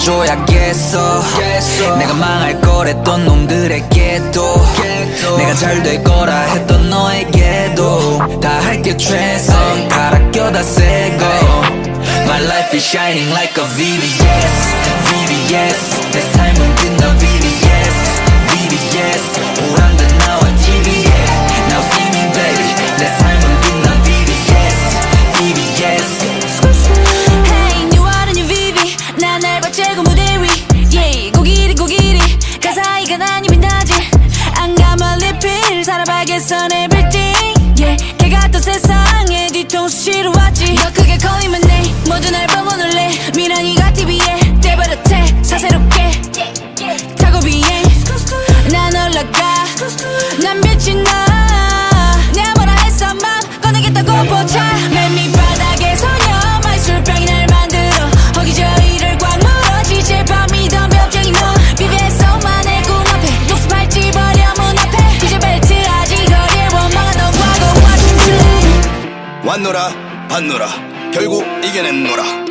보여줘야겠어. 내가 망할 거랬던 놈들에게도 내가 잘 될 거라 했던 너에게도 다 할게 최선 갈아 껴다 새고 My life is shining like a VVS VVS 내 삶은 빛나 VVS VVS 오란다 나와 TV에 Now see me baby 내 삶은 빛나 VVS VVS Hey new one new VV 난 날 받채고 무대 위 Yeah 고길이 가사이가 난 이미 나지 안 감아 리필 살아봐야겠어 everything Yeah 개 같던 세상에 뒤통수치러 왔지 더 크게 걸리면 내 모두 날 보고 놀래 미란이가 TV에 떼버렸대 사세롭게 타고 비행 난 올라가 난 빛이 나 내가 뭐라 했어 맘 꺼내겠다고 보자 맨 밑바닥에 소녀 마술병이 날 만들어 허기저기를 꽉 물어 지체밤 믿던 벽쟁이 너 BBS만의 꿈 앞에 독습할지 버려 문 앞에 이제 벨트하지 거리에 원망한 너와 춤출래 왔노라 봤노라 결국 이겨냈노라